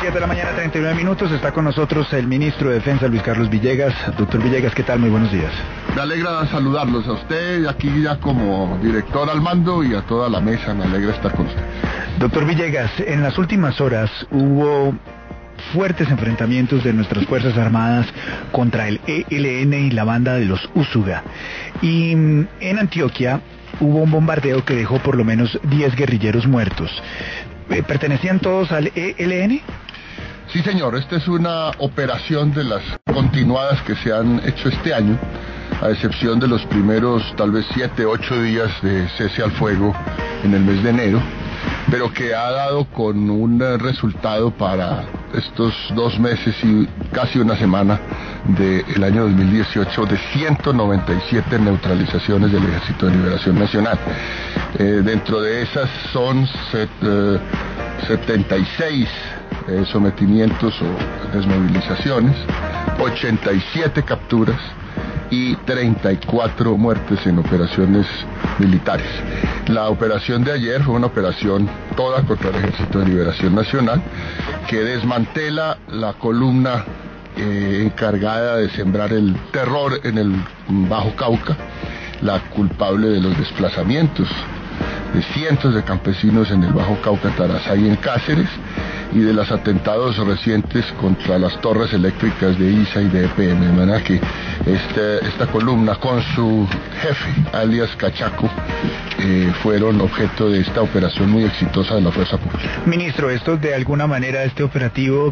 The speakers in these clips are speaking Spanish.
7 de la mañana, 39 minutos. Está con nosotros el ministro de Defensa, Luis Carlos Villegas. Doctor Villegas, ¿qué tal? Muy buenos días. Me alegra saludarlos a usted, aquí ya como director al mando, y a toda la mesa. Me alegra estar con usted. Doctor Villegas, en las últimas horas hubo fuertes enfrentamientos de nuestras Fuerzas Armadas contra el ELN y la banda de los Úsuga. Y en Antioquia hubo un bombardeo que dejó por lo menos 10 guerrilleros muertos. ¿Pertenecían todos al ELN? Sí, señor. Esta es una operación de las continuadas que se han hecho este año, a excepción de los primeros tal vez 7, 8 días de cese al fuego en el mes de enero, pero que ha dado con un resultado para estos 2 meses y casi una semana del año 2018 de 197 neutralizaciones del Ejército de Liberación Nacional. Dentro de esas son 76 sometimientos o desmovilizaciones, 87 capturas y 34 muertes en operaciones militares. La operación de ayer fue una operación toda contra el Ejército de Liberación Nacional, que desmantela la columna encargada de sembrar el terror en el Bajo Cauca, la culpable de los desplazamientos de cientos de campesinos en el Bajo Cauca, Tarazá y en Cáceres, y de los atentados recientes contra las torres eléctricas de ISA y de EPM. De manera que esta columna con su jefe, alias Cachaco, fueron objeto de esta operación muy exitosa de la Fuerza Pública. Ministro, esto de alguna manera, este operativo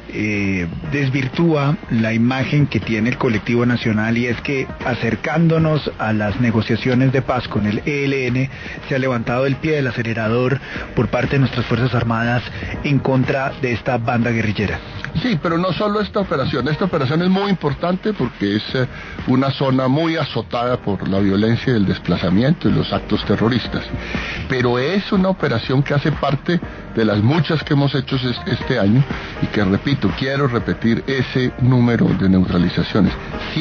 desvirtúa la imagen que tiene el colectivo nacional, y es que acercándonos a las negociaciones de paz con el ELN se ha levantado el pie del acelerador por parte de nuestras Fuerzas Armadas en contra de esta banda guerrillera. Sí, pero no solo esta operación es muy importante porque es una zona muy azotada por la violencia y el desplazamiento y los actos terroristas, pero es una operación que hace parte de las muchas que hemos hecho este año, y que, repito, quiero repetir ese número de neutralizaciones,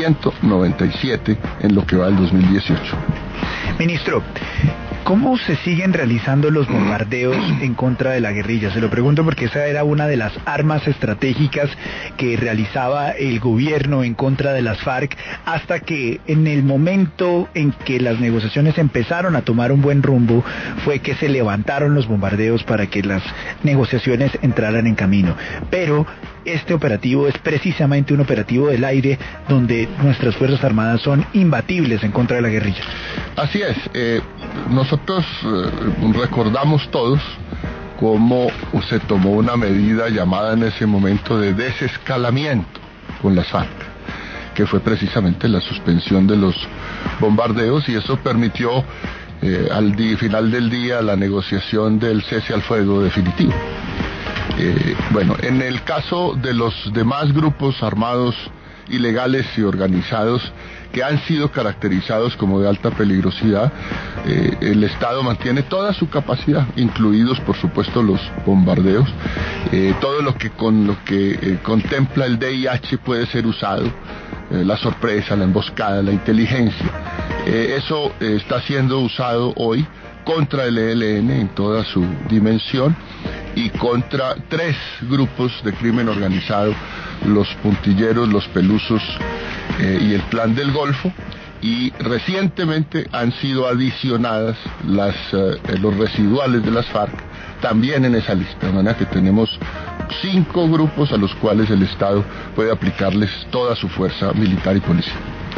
197 en lo que va del 2018. Ministro, ¿cómo se siguen realizando los bombardeos en contra de la guerrilla? Se lo pregunto porque esa era una de las armas estratégicas que realizaba el gobierno en contra de las FARC, hasta que en el momento en que las negociaciones empezaron a tomar un buen rumbo fue que se levantaron los bombardeos para que las negociaciones entraran en camino. Pero este operativo es precisamente un operativo del aire, donde nuestras Fuerzas Armadas son imbatibles en contra de la guerrilla. Así es. Nosotros recordamos todos cómo se tomó una medida llamada en ese momento de desescalamiento con las FARC, que fue precisamente la suspensión de los bombardeos, y eso permitió al final del día la negociación del cese al fuego definitivo. Bueno, en el caso de los demás grupos armados ilegales y organizados que han sido caracterizados como de alta peligrosidad, el Estado mantiene toda su capacidad, incluidos por supuesto los bombardeos, todo lo que contempla el DIH puede ser usado, la sorpresa, la emboscada, la inteligencia, eso está siendo usado hoy contra el ELN en toda su dimensión, y contra 3 grupos de crimen organizado, los puntilleros, los pelusos y el Plan del Golfo, y recientemente han sido adicionadas los residuales de las FARC también en esa lista, de manera que tenemos 5 grupos a los cuales el Estado puede aplicarles toda su fuerza militar y policial.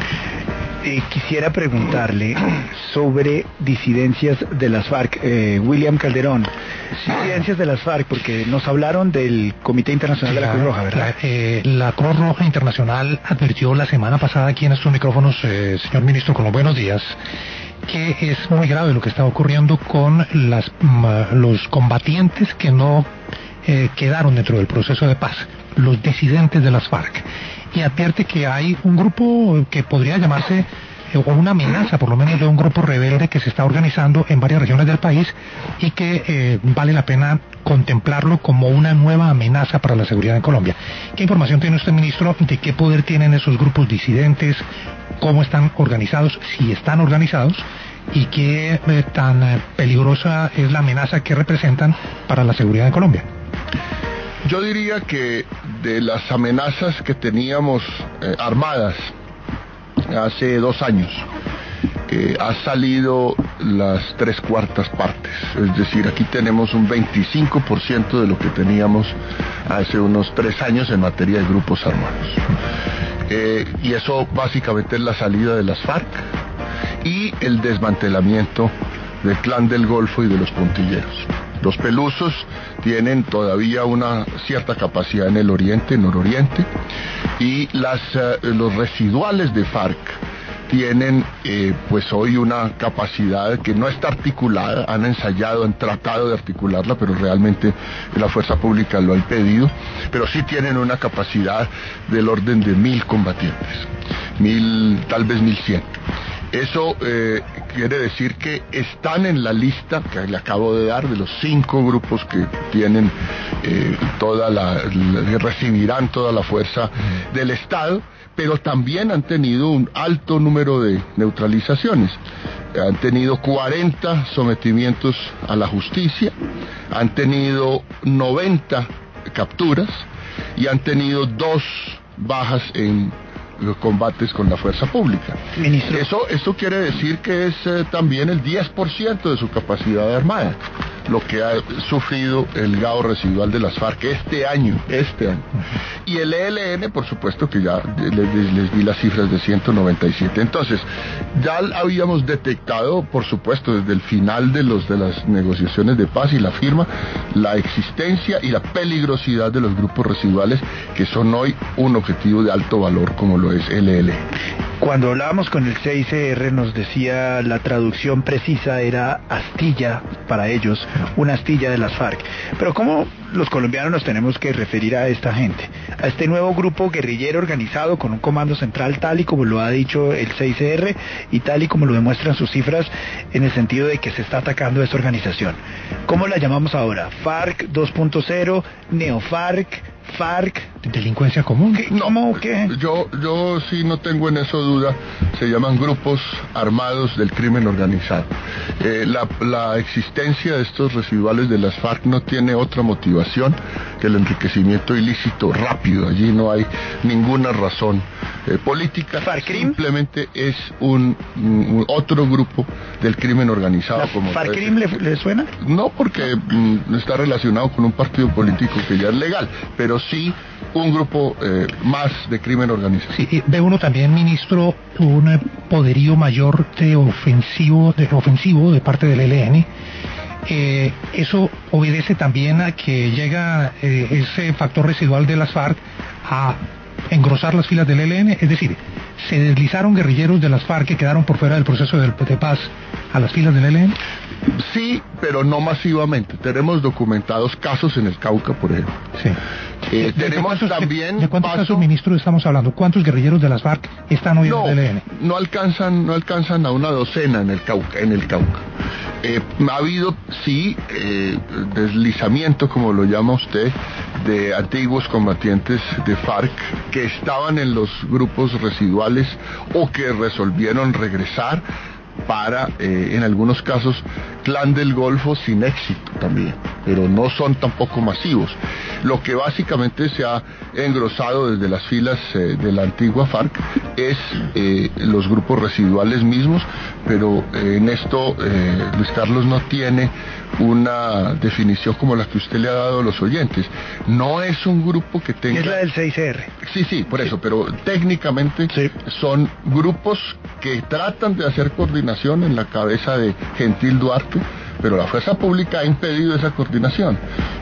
Quisiera preguntarle sobre disidencias de las FARC, William Calderón. Disidencias de las FARC, porque nos hablaron del Comité Internacional de la Cruz Roja, ¿verdad? La Cruz Roja Internacional advirtió la semana pasada aquí en estos micrófonos, señor ministro, con los buenos días, que es muy grave lo que está ocurriendo con los combatientes que no quedaron dentro del proceso de paz, los disidentes de las FARC. Y advierte que hay un grupo que podría llamarse, o una amenaza por lo menos, de un grupo rebelde que se está organizando en varias regiones del país, y que vale la pena contemplarlo como una nueva amenaza para la seguridad en Colombia. ¿Qué información tiene usted, ministro, de qué poder tienen esos grupos disidentes, cómo están organizados, si están organizados, y qué tan peligrosa es la amenaza que representan para la seguridad en Colombia? Yo diría que de las amenazas que teníamos armadas hace 2 años, ha salido las 3/4 partes. Es decir, aquí tenemos un 25% de lo que teníamos hace unos 3 años en materia de grupos armados. Y eso básicamente es la salida de las FARC y el desmantelamiento del Clan del Golfo y de los puntilleros. Los pelusos tienen todavía una cierta capacidad en el oriente, nororiente, y los residuales de FARC tienen pues hoy una capacidad que no está articulada. Han ensayado, han tratado de articularla, pero realmente la fuerza pública lo ha impedido. Pero sí tienen una capacidad del orden de 1.000 combatientes, 1.000, tal vez 1.100. Eso quiere decir que están en la lista que le acabo de dar de los 5 grupos que tienen recibirán toda la fuerza del Estado, pero también han tenido un alto número de neutralizaciones. Han tenido 40 sometimientos a la justicia, han tenido 90 capturas y han tenido 2 bajas en los combates con la fuerza pública. Ministro. Eso quiere decir que es también el 10% de su capacidad armada lo que ha sufrido el gao residual de las FARC este año. Y el ELN, por supuesto que ya les di las cifras de 197. Entonces, ya habíamos detectado, por supuesto, desde el final de las negociaciones de paz y la firma, la existencia y la peligrosidad de los grupos residuales, que son hoy un objetivo de alto valor como lo es el ELN. Cuando hablábamos con el CICR nos decía la traducción precisa era astilla para ellos, una astilla de las FARC. Pero ¿cómo los colombianos nos tenemos que referir a esta gente? A este nuevo grupo guerrillero organizado con un comando central tal y como lo ha dicho el CICR y tal y como lo demuestran sus cifras en el sentido de que se está atacando a esta organización. ¿Cómo la llamamos ahora? ¿FARC 2.0? ¿Neofarc? ¿FARC? ¿Delincuencia común? No, ¿qué? Yo sí no tengo en eso duda. Se llaman grupos armados del crimen organizado. La existencia de estos residuales de las FARC no tiene otra motivación que el enriquecimiento ilícito rápido. Allí no hay ninguna razón política. ¿FARCRIM? Simplemente es un otro grupo del crimen organizado. ¿FARCRIM le suena? No, porque está relacionado con un partido político que ya es legal, pero sí un grupo más de crimen organizado. Sí, ve uno también, ministro, un poderío mayor de ofensivo de parte del ELN. Eso obedece también a que llega ese factor residual de las FARC a engrosar las filas del ELN, es decir, se deslizaron guerrilleros de las FARC que quedaron por fuera del proceso de paz a las filas del ELN. Sí, pero no masivamente. Tenemos documentados casos en el Cauca, por ejemplo. Sí. Tenemos también... ¿De cuántos casos, ministro, estamos hablando? ¿Cuántos guerrilleros de las FARC están hoy en el ELN? No alcanzan a una docena en el Cauca. Ha habido, sí, deslizamiento, como lo llama usted, de antiguos combatientes de FARC que estaban en los grupos residuales o que resolvieron regresar para, en algunos casos, Clan del Golfo sin éxito también, pero no son tampoco masivos. Lo que básicamente se ha engrosado desde las filas de la antigua FARC es los grupos residuales mismos, pero en esto Luis Carlos no tiene una definición como la que usted le ha dado a los oyentes. No es un grupo que tenga... Es la del CICR. Sí, por eso, pero técnicamente son grupos que tratan de hacer coordinación en la cabeza de Gentil Duarte, pero la fuerza pública ha impedido esa coordinación.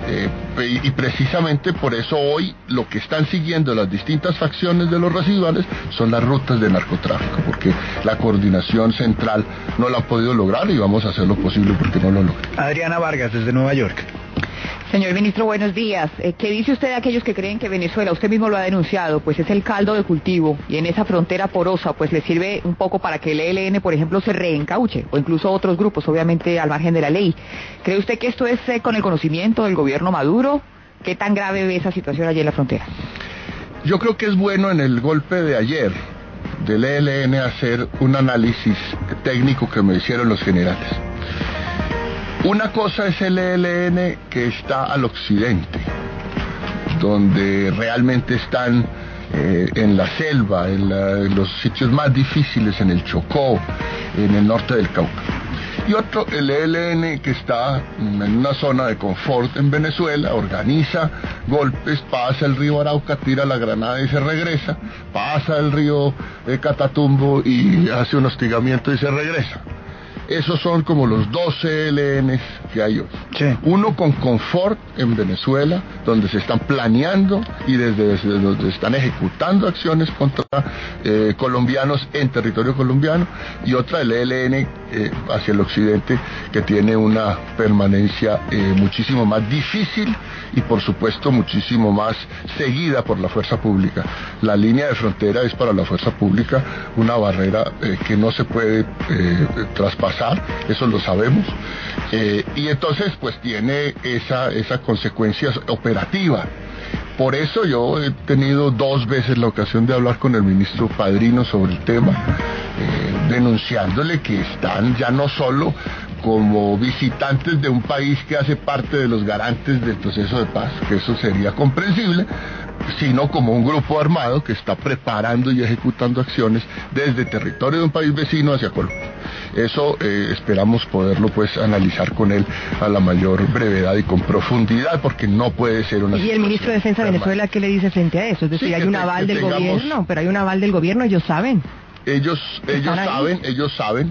Y precisamente por eso hoy lo que están siguiendo las distintas facciones de los residuales son las rutas de narcotráfico, porque la coordinación central no la ha podido lograr y vamos a hacer lo posible porque no lo logre. Adriana Vargas, desde Nueva York. Señor ministro, buenos días. ¿Qué dice usted de aquellos que creen que Venezuela, usted mismo lo ha denunciado, pues es el caldo de cultivo y en esa frontera porosa pues le sirve un poco para que el ELN, por ejemplo, se reencauche o incluso otros grupos, obviamente al margen de la ley? ¿Cree usted que esto es con el conocimiento del gobierno Maduro? ¿Qué tan grave ve esa situación allí en la frontera? Yo creo que es bueno en el golpe de ayer del ELN hacer un análisis técnico que me hicieron los generales. Una cosa es el ELN que está al occidente, donde realmente están en la selva, en los sitios más difíciles, en el Chocó, en el norte del Cauca. Y otro, el ELN, que está en una zona de confort en Venezuela, organiza golpes, pasa el río Arauca, tira la granada y se regresa, pasa el río Catatumbo y hace un hostigamiento y se regresa. Esos son como los 12 ELNs que hay hoy. Sí. Uno con confort en Venezuela, donde se están planeando y desde donde están ejecutando acciones contra colombianos en territorio colombiano, y otra el ELN hacia el occidente, que tiene una permanencia muchísimo más difícil y por supuesto muchísimo más seguida por la fuerza pública. La línea de frontera es para la fuerza pública una barrera que no se puede traspasar, eso lo sabemos, y entonces pues tiene esa consecuencia operativa. Por eso yo he tenido 2 veces la ocasión de hablar con el ministro Padrino sobre el tema, denunciándole que están ya no solo como visitantes de un país que hace parte de los garantes del proceso de paz, que eso sería comprensible, sino como un grupo armado que está preparando y ejecutando acciones desde territorio de un país vecino hacia Colombia. Eso esperamos poderlo pues analizar con él a la mayor brevedad y con profundidad, porque no puede ser una... ¿Y el ministro de Defensa de Venezuela qué le dice frente a eso? Es decir, Sí, hay un aval del gobierno, pero hay un aval del gobierno, ellos saben. Ellos saben.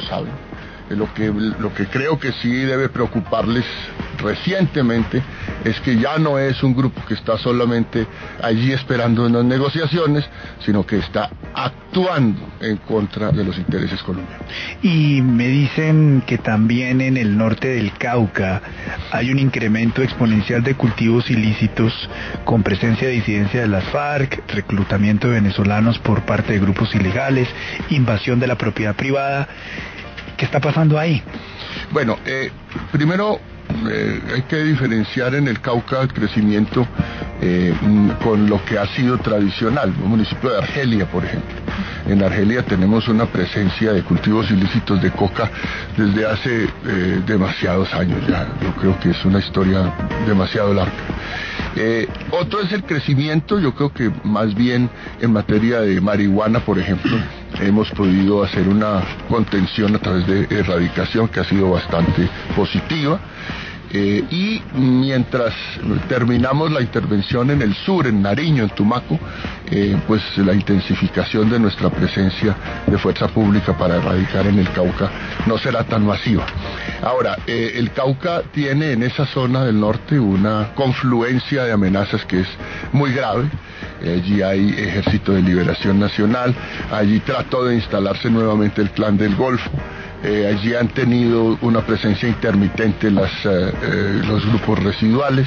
Lo que creo que sí debe preocuparles recientemente es que ya no es un grupo que está solamente allí esperando en las negociaciones, sino que está actuando en contra de los intereses colombianos. Y me dicen que también en el norte del Cauca hay un incremento exponencial de cultivos ilícitos con presencia de disidencia de las FARC, reclutamiento de venezolanos por parte de grupos ilegales, invasión de la propiedad privada. ¿Qué está pasando ahí? Bueno, primero hay que diferenciar en el Cauca el crecimiento con lo que ha sido tradicional. El municipio de Argelia, por ejemplo. En Argelia tenemos una presencia de cultivos ilícitos de coca desde hace demasiados años ya. Yo creo que es una historia demasiado larga. Otro es el crecimiento, yo creo que más bien en materia de marihuana, por ejemplo, hemos podido hacer una contención a través de erradicación que ha sido bastante positiva. Y mientras terminamos la intervención en el sur, en Nariño, en Tumaco, pues la intensificación de nuestra presencia de fuerza pública para erradicar en el Cauca no será tan masiva. Ahora, el Cauca tiene en esa zona del norte una confluencia de amenazas que es muy grave. Allí hay Ejército de Liberación Nacional, allí trató de instalarse nuevamente el Clan del Golfo. Allí han tenido una presencia intermitente los grupos residuales.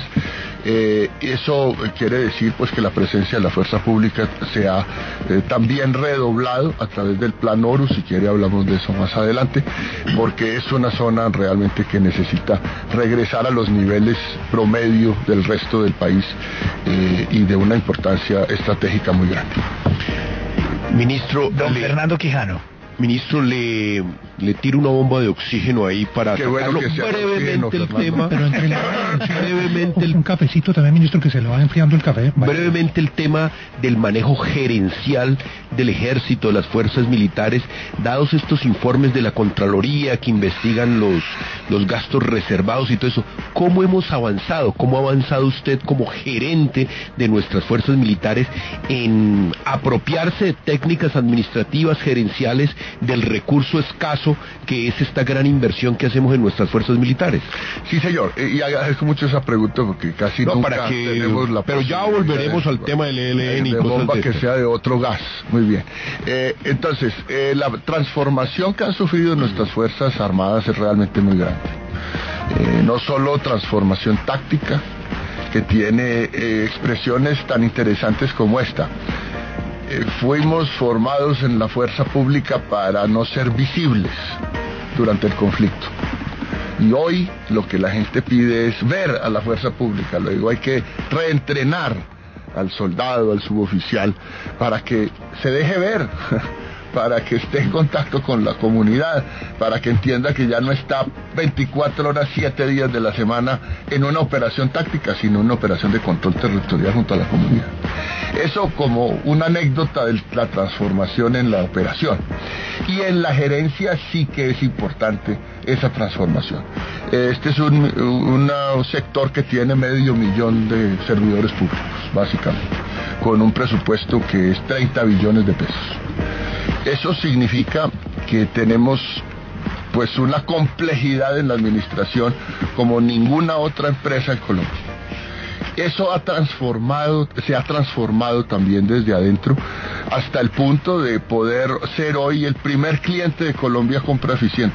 Eso quiere decir pues que la presencia de la fuerza pública se ha también redoblado a través del Plan Horus. Si quiere hablamos de eso más adelante, porque es una zona realmente que necesita regresar a los niveles promedio del resto del país y de una importancia estratégica muy grande. Ministro, Don Fernando Quijano. Ministro, le tiro una bomba de oxígeno ahí para tocarlo brevemente el tema. Pero entre brevemente un cafecito también, ministro, que se le va enfriando el café. Brevemente el tema del manejo gerencial del ejército, de las fuerzas militares, dados estos informes de la Contraloría que investigan los gastos reservados y todo eso. ¿Cómo hemos avanzado? ¿Cómo ha avanzado usted como gerente de nuestras fuerzas militares en apropiarse de técnicas administrativas, gerenciales, del recurso escaso que es esta gran inversión que hacemos en nuestras fuerzas militares? Sí, señor, y agradezco mucho esa pregunta porque casi nunca tenemos la pero ya volveremos al tema del ELN y de cosas bomba de que estas. sea de otro gas. Muy bien. Entonces, la transformación que han sufrido nuestras fuerzas armadas es realmente muy grande. No solo transformación táctica, que tiene expresiones tan interesantes como esta. Fuimos formados en la fuerza pública para no ser visibles durante el conflicto. Y hoy lo que la gente pide es ver a la fuerza pública. Luego hay que reentrenar al soldado, al suboficial, para que se deje ver, para que esté en contacto con la comunidad, para que entienda que ya no está 24 horas, 7 días de la semana en una operación táctica, sino una operación de control territorial junto a la comunidad. Eso como una anécdota de la transformación en la operación. Y en la gerencia sí que es importante esa transformación. Este es un sector que tiene 500,000 de servidores públicos, básicamente, con un presupuesto que es 30 billones de pesos. Eso significa que tenemos pues una complejidad en la administración como ninguna otra empresa en Colombia. Eso se ha transformado también desde adentro hasta el punto de poder ser hoy el primer cliente de Colombia compra eficiente.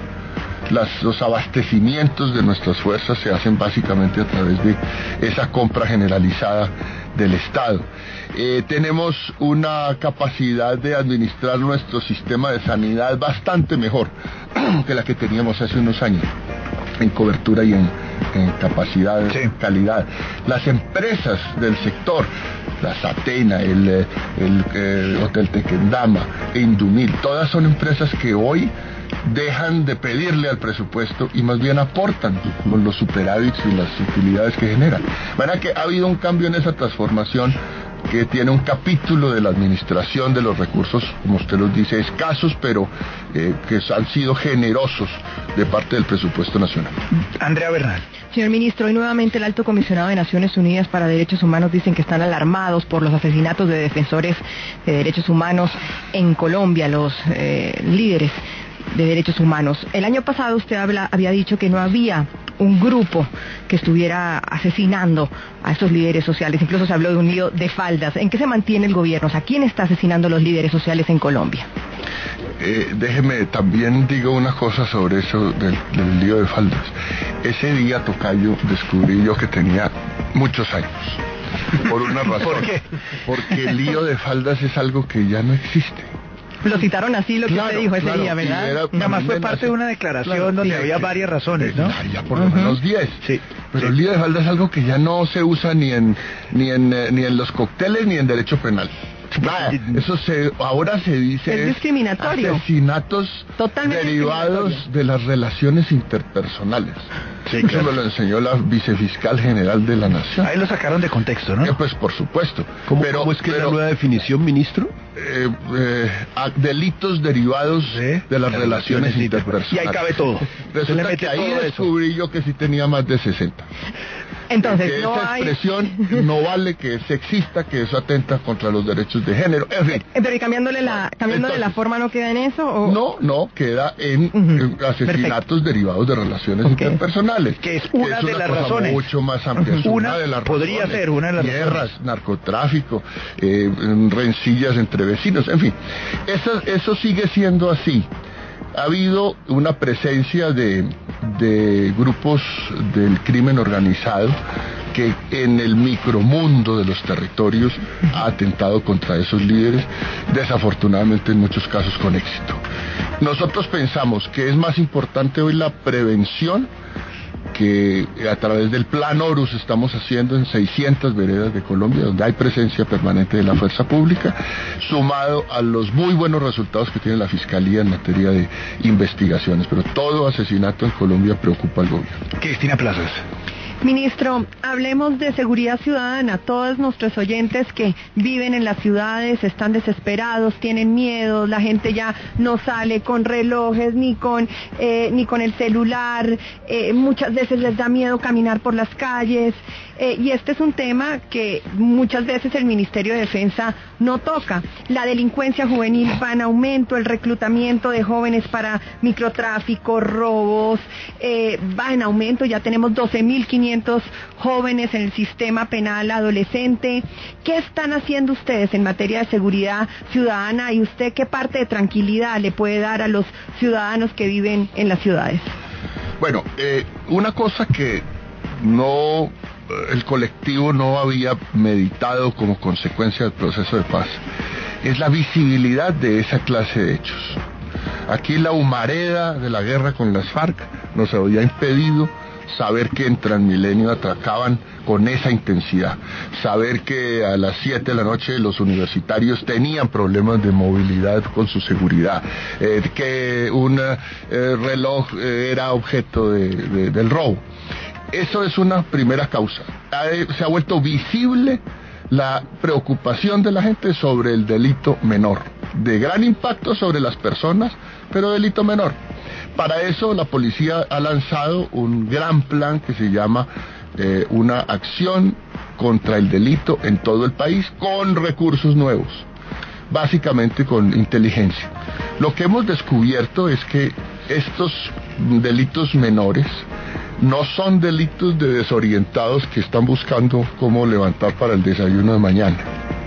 Los abastecimientos de nuestras fuerzas se hacen básicamente a través de esa compra generalizada del Estado. Tenemos una capacidad de administrar nuestro sistema de sanidad bastante mejor que la que teníamos hace unos años, en cobertura y en capacidad, en calidad. Las empresas del sector, la Satena, el Hotel Tequendama, Indumil, todas son empresas que hoy dejan de pedirle al presupuesto y más bien aportan con los superávits y las utilidades que generan. ¿Verdad que ha habido un cambio en esa transformación que tiene un capítulo de la administración de los recursos, como usted los dice, escasos, pero que han sido generosos de parte del presupuesto nacional? Andrea Bernal. Señor ministro, hoy nuevamente el Alto Comisionado de Naciones Unidas para Derechos Humanos dicen que están alarmados por los asesinatos de defensores de derechos humanos en Colombia, los líderes de derechos humanos. El año pasado usted había dicho que no había un grupo que estuviera asesinando a estos líderes sociales, incluso se habló de un lío de faldas. ¿En qué se mantiene el gobierno? O sea, ¿quién está asesinando a los líderes sociales en Colombia? Déjeme también digo una cosa sobre eso del lío de faldas. Ese día, tocayo, descubrí yo que tenía muchos años. Por una razón. ¿Por qué? Porque el lío de faldas es algo que ya no existe. Lo citaron así, lo que usted dijo ese día, ¿verdad? Además fue parte de una declaración donde había varias razones, ¿no? Ya por lo menos 10. Sí. Pero el lío de falda es algo que ya no se usa ni en los cócteles ni en derecho penal. Nada, eso ahora se dice es discriminatorio. Asesinatos totalmente derivados de las relaciones interpersonales. Sí, claro. Eso me lo enseñó la vicefiscal general de la Nación. Ahí lo sacaron de contexto, ¿no? Pues por supuesto. ¿Cómo es que es la nueva definición, ministro? Delitos derivados de las relaciones interpersonales. Y ahí cabe todo. Resulta que ahí descubrí yo que sí tenía más de 60. Entonces, que no esa hay... expresión no vale, que es sexista, que eso atenta contra los derechos de género, en fin. Pero ¿y cambiándole la forma no queda en eso? ¿o? No, queda en asesinatos derivados de relaciones interpersonales. Que es una de las razones. Mucho más amplia. Una de las podría razones. ser una de las guerras, narcotráfico, rencillas entre vecinos, en fin. Eso sigue siendo así. Ha habido una presencia de grupos del crimen organizado que en el micromundo de los territorios ha atentado contra esos líderes, desafortunadamente en muchos casos con éxito. Nosotros pensamos que es más importante hoy la prevención, que a través del Plan Horus estamos haciendo en 600 veredas de Colombia, donde hay presencia permanente de la fuerza pública, sumado a los muy buenos resultados que tiene la Fiscalía en materia de investigaciones. Pero todo asesinato en Colombia preocupa al gobierno. Cristina Plazas. Ministro, hablemos de seguridad ciudadana. Todos nuestros oyentes que viven en las ciudades están desesperados, tienen miedo, la gente ya no sale con relojes ni con el celular, muchas veces les da miedo caminar por las calles, y este es un tema que muchas veces el Ministerio de Defensa no toca. La delincuencia juvenil va en aumento, el reclutamiento de jóvenes para microtráfico, robos, va en aumento. Ya tenemos 12.500 jóvenes en el sistema penal adolescente. ¿Qué están haciendo ustedes en materia de seguridad ciudadana? ¿Y usted qué parte de tranquilidad le puede dar a los ciudadanos que viven en las ciudades? Bueno, una cosa que el colectivo no había meditado como consecuencia del proceso de paz es la visibilidad de esa clase de hechos. Aquí la humareda de la guerra con las FARC nos había impedido saber que en Transmilenio atracaban con esa intensidad, saber que a las 7 de la noche los universitarios tenían problemas de movilidad con su seguridad, que un reloj era objeto del robo. Eso es una primera causa. Se ha vuelto visible la preocupación de la gente sobre el delito menor, de gran impacto sobre las personas, pero delito menor. Para eso la policía ha lanzado un gran plan que se llama una acción contra el delito en todo el país con recursos nuevos, básicamente con inteligencia. Lo que hemos descubierto es que estos delitos menores no son delitos de desorientados que están buscando cómo levantar para el desayuno de mañana.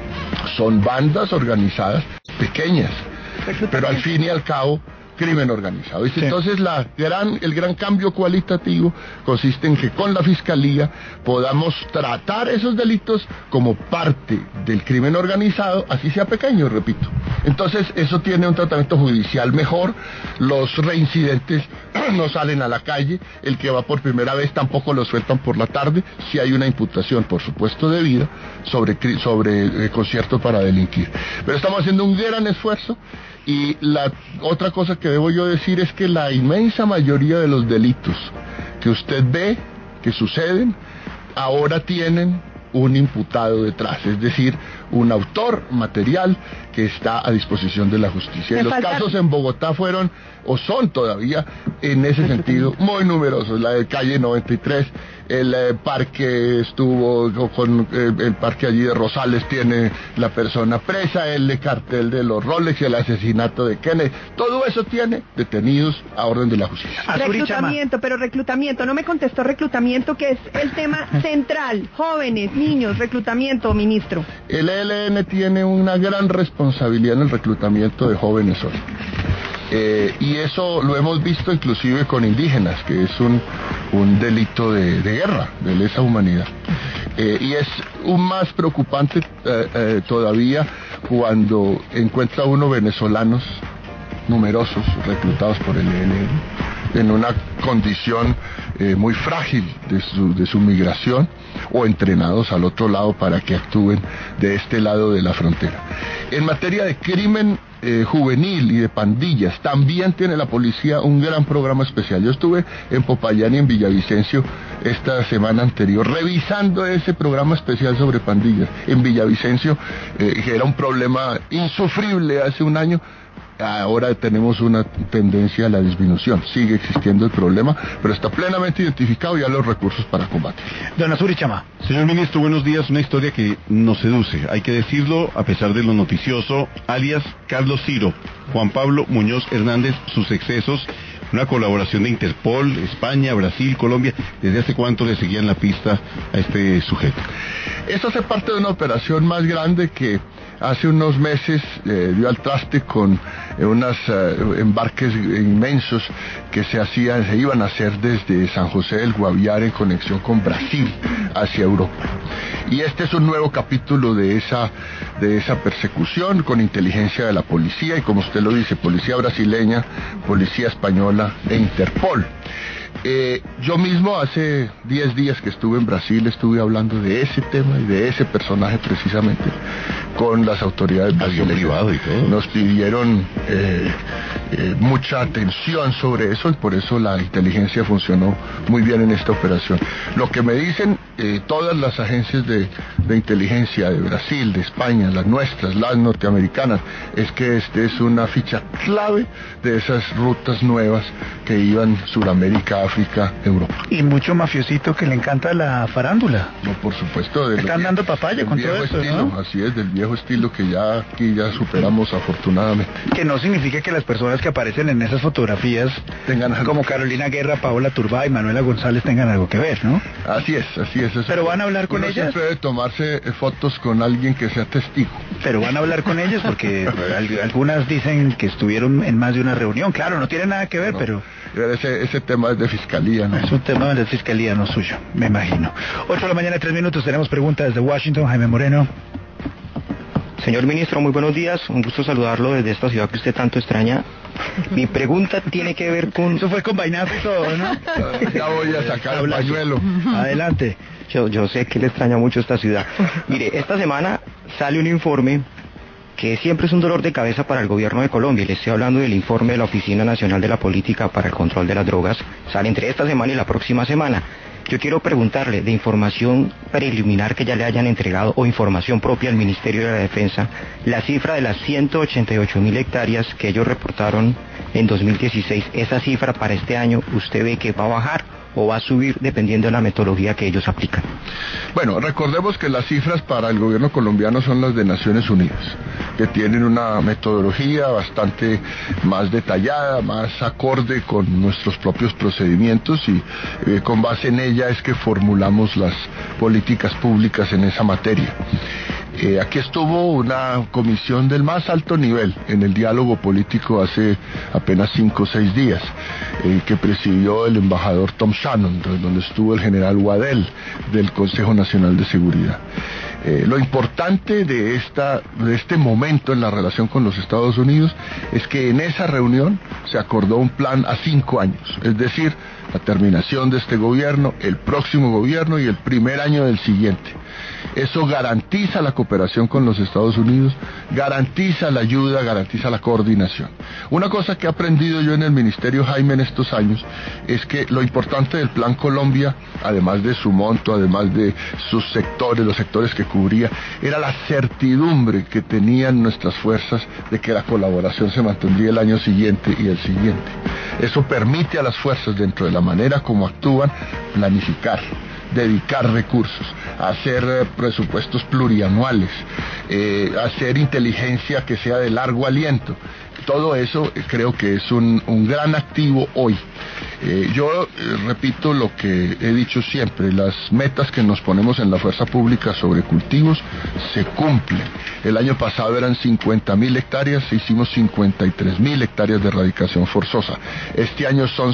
Son bandas organizadas pequeñas, pero al fin y al cabo crimen organizado. Y entonces el gran cambio cualitativo consiste en que con la Fiscalía podamos tratar esos delitos como parte del crimen organizado, así sea pequeño, repito. Entonces eso tiene un tratamiento judicial mejor, los reincidentes no salen a la calle, el que va por primera vez tampoco lo sueltan por la tarde, si hay una imputación, por supuesto, debida sobre concierto para delinquir. Pero estamos haciendo un gran esfuerzo. Y la otra cosa que debo yo decir es que la inmensa mayoría de los delitos que usted ve que suceden, ahora tienen un imputado detrás, es decir, un autor material que está a disposición de la justicia. Y los casos en Bogotá fueron, o son todavía, en ese sentido, muy numerosos. La de calle 93, el parque estuvo con el parque allí de Rosales, tiene la persona presa, el cartel de los Rolex y el asesinato de Kennedy. Todo eso tiene detenidos a orden de la justicia. Reclutamiento, no me contestó reclutamiento, que es el tema central. Jóvenes, niños, reclutamiento, ministro. El ELN tiene una gran responsabilidad en el reclutamiento de jóvenes hoy. Y eso lo hemos visto inclusive con indígenas, que es un delito de guerra, de lesa humanidad. Y es un más preocupante todavía cuando encuentra uno venezolanos numerosos reclutados por el ELN en una condición muy frágil de su migración, o entrenados al otro lado para que actúen de este lado de la frontera. En materia de crimen juvenil y de pandillas, también tiene la policía un gran programa especial. Yo estuve en Popayán y en Villavicencio esta semana anterior revisando ese programa especial sobre pandillas. En Villavicencio, que era un problema insufrible hace un año, ahora tenemos una tendencia a la disminución. Sigue existiendo el problema, pero está plenamente identificado y hay los recursos para combatir. Don Azuri Chama. Señor ministro, buenos días. Una historia que nos seduce, hay que decirlo, a pesar de lo noticioso, alias Carlos Ciro, Juan Pablo Muñoz Hernández, sus excesos, una colaboración de Interpol, España, Brasil, Colombia. ¿Desde hace cuánto le seguían la pista a este sujeto? Esto hace parte de una operación más grande que hace unos meses dio al traste con unos embarques inmensos que se iban a hacer desde San José del Guaviare en conexión con Brasil hacia Europa. Y este es un nuevo capítulo de esa persecución con inteligencia de la policía y, como usted lo dice, policía brasileña, policía española e Interpol. Yo mismo hace 10 días que estuve en Brasil, estuve hablando de ese tema y de ese personaje precisamente con las autoridades brasileñas. Privado y todo. Nos pidieron mucha atención sobre eso y por eso la inteligencia funcionó muy bien en esta operación. Lo que me dicen todas las agencias de inteligencia de Brasil, de España, las nuestras, las norteamericanas, es que este es una ficha clave de esas rutas nuevas que iban Suramérica, África, Europa. Y mucho mafiosito que le encanta la farándula. No, por supuesto. Están dando papaya con todo esto, estilo, ¿no? Así es, del viejo estilo que ya aquí ya superamos afortunadamente. Que no significa que las personas que aparecen en esas fotografías, tengan algo, como Carolina Guerra, Paola Turbay y Manuela González, tengan algo que ver, ¿no? Así es. Eso. ¿Pero van a hablar con ellas? Siempre debe tomarse fotos con alguien que sea testigo. Pero van a hablar con ellas porque algunas dicen que estuvieron en más de una reunión. Claro, no tiene nada que ver, no, pero... Ese tema es de fiscalía, ¿no? Es un tema de fiscalía, no suyo, me imagino. 8 de la mañana, 3 minutos, tenemos preguntas desde Washington. Jaime Moreno. Señor ministro, muy buenos días. Un gusto saludarlo desde esta ciudad que usted tanto extraña. Mi pregunta tiene que ver con... Eso fue con vainazo y todo, ¿no? Ya voy a sacar el pañuelo. Adelante. Yo sé que le extraña mucho esta ciudad. Mire, esta semana sale un informe que siempre es un dolor de cabeza para el gobierno de Colombia. Le estoy hablando del informe de la Oficina Nacional de la Política para el Control de las Drogas. Sale entre esta semana y la próxima semana. Yo quiero preguntarle, de información preliminar que ya le hayan entregado o información propia al Ministerio de la Defensa, la cifra de las 188.000 hectáreas que ellos reportaron en 2016, esa cifra para este año, ¿usted ve que va a bajar o va a subir dependiendo de la metodología que ellos aplican? Bueno, recordemos que las cifras para el gobierno colombiano son las de Naciones Unidas, que tienen una metodología bastante más detallada, más acorde con nuestros propios procedimientos y con base en ella es que formulamos las políticas públicas en esa materia. Aquí estuvo una comisión del más alto nivel en el diálogo político hace apenas 5 o 6 días, que presidió el embajador Tom Shannon, donde estuvo el general Waddell del Consejo Nacional de Seguridad. Lo importante de este momento en la relación con los Estados Unidos es que en esa reunión se acordó un plan a 5 años, es decir, la terminación de este gobierno, el próximo gobierno y el primer año del siguiente. Eso garantiza la cooperación con los Estados Unidos, garantiza la ayuda, garantiza la coordinación. Una cosa que he aprendido yo en el Ministerio Jaime en estos años es que lo importante del Plan Colombia, además de su monto, además de sus sectores, los sectores que cubría, era la certidumbre que tenían nuestras fuerzas de que la colaboración se mantendría el año siguiente y el siguiente. Eso permite a las fuerzas, dentro de la manera como actúan, planificar, dedicar recursos, hacer presupuestos plurianuales, hacer inteligencia que sea de largo aliento. Todo eso creo que es un gran activo hoy. Yo repito lo que he dicho siempre, las metas que nos ponemos en la fuerza pública sobre cultivos se cumplen. El año pasado eran 50.000 hectáreas, hicimos 53.000 hectáreas de erradicación forzosa. Este año son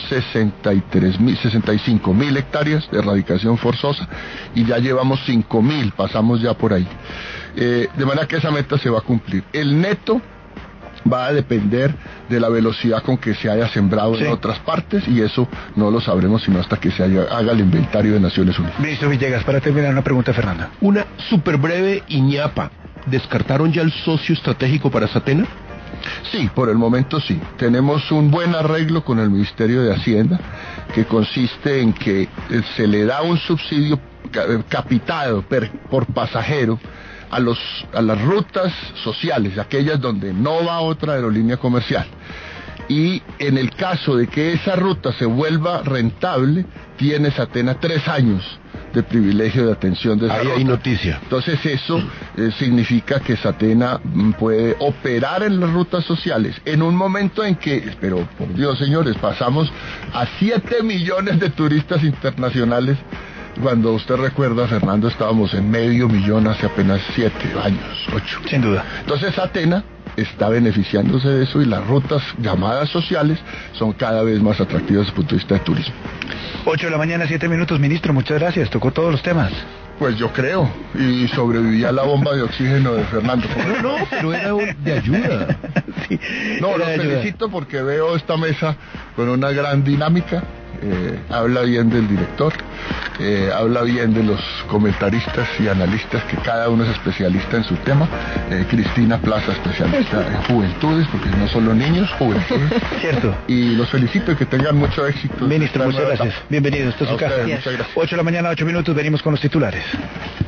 65.000 hectáreas de erradicación forzosa y ya llevamos 5.000, pasamos ya por ahí. De manera que esa meta se va a cumplir. El neto va a depender de la velocidad con que se haya sembrado en otras partes y eso no lo sabremos sino hasta que se haga el inventario de Naciones Unidas. Ministro Villegas, para terminar una pregunta, Fernanda. Una súper breve y ñapa. ¿Descartaron ya el socio estratégico para Satena? Sí, por el momento sí. Tenemos un buen arreglo con el Ministerio de Hacienda que consiste en que se le da un subsidio capitado por pasajero a las rutas sociales, aquellas donde no va otra aerolínea comercial. Y en el caso de que esa ruta se vuelva rentable, tiene Satena 3 años de privilegio de atención de esa ruta. Ahí hay noticia. Entonces eso significa que Satena puede operar en las rutas sociales en un momento en que, pero por Dios señores, pasamos a 7 millones de turistas internacionales. Cuando usted recuerda, Fernando, estábamos en 500.000 hace apenas 7 años, 8. Sin duda. Entonces Satena está beneficiándose de eso y las rutas llamadas sociales son cada vez más atractivas desde el punto de vista de turismo. 8 de la mañana, 7 minutos, ministro, muchas gracias, tocó todos los temas. Pues yo creo, y sobrevivía a la bomba de oxígeno de Fernando. No, pero era de ayuda. Sí, no, los felicito porque veo esta mesa con una gran dinámica. Habla bien del director, habla bien de los comentaristas y analistas que cada uno es especialista en su tema. Cristina Plaza, especialista en juventudes, porque no solo niños, juventudes. Cierto. Y los felicito y que tengan mucho éxito. Ministro, muchas gracias. Bienvenido, esta es su casa. Muchas gracias. 8 de la mañana, 8 minutos, venimos con los titulares.